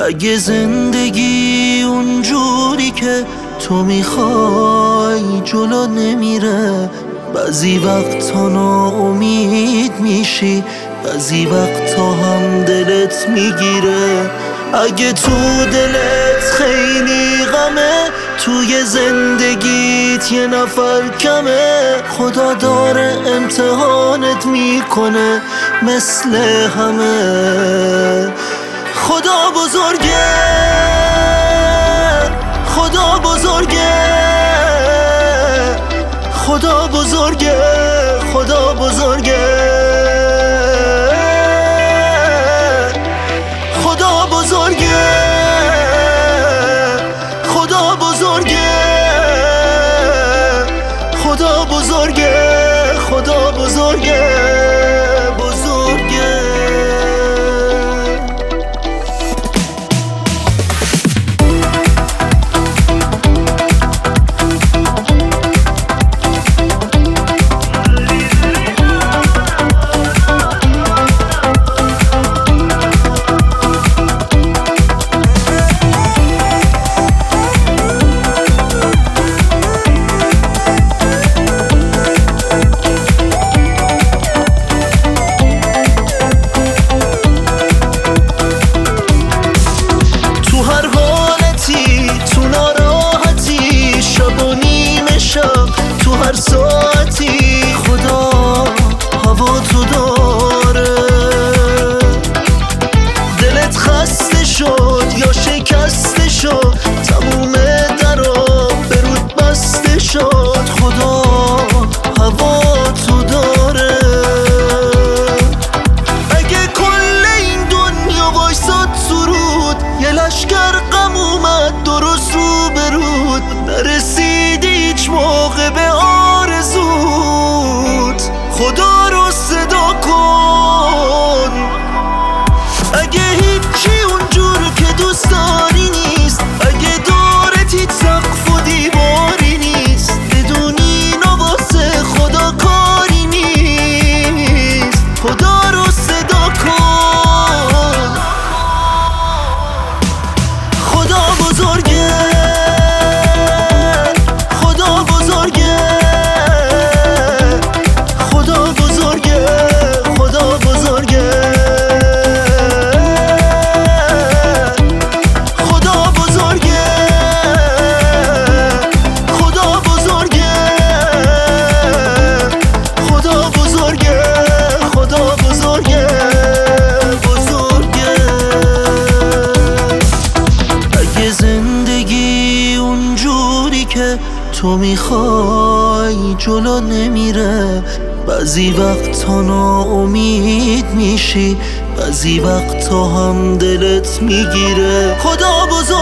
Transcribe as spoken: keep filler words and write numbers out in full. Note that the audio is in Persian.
اگه زندگی اونجوری که تو میخوای جلو نمیره، بعضی وقتا ناامید میشی، بعضی وقتا هم دلت میگیره. اگه تو دلت خیلی غمه، توی زندگیت یه نفر کمه، خدا داره امتحانت میکنه مثل همه. خدا بزرگه، خدا بزرگه، خدا بزرگه، خدا بزرگه، خدا بزرگه، خدا بزرگه، خدا بزرگه، خدا بزرگه، بزرگه. تو هر ساعتی خدا هوا تو داره. دلت خسته شد یا شکسته شد، تموم درا به رود بسته شد، خدا هوا تو داره. اگه کل این دنیا وایساد سرود، یه لشکر غم اومد درست رو برود، نرسیدی هیچ موقع به آرزوت، خدا رو صدا کن. اگه هیچی اونجور که دوست داری نیست، اگه دارت هیچ سقف و دیواری نیست، بدونی نواسه خدا کاری نیست، خدا رو صدا کن. خدا بزرگه، خدا بزرگه، خدا بزرگه، خدا بزرگه، خدا بزرگه، خدا بزرگه، خدا بزرگه، خدا بزرگه، بزرگه. اگه زندگی اونجوری که تو میخوای جلو نمیره، بعضی وقتا ناامید میشی، بعضی وقتا هم دلت میگیره. خدا بزرگه،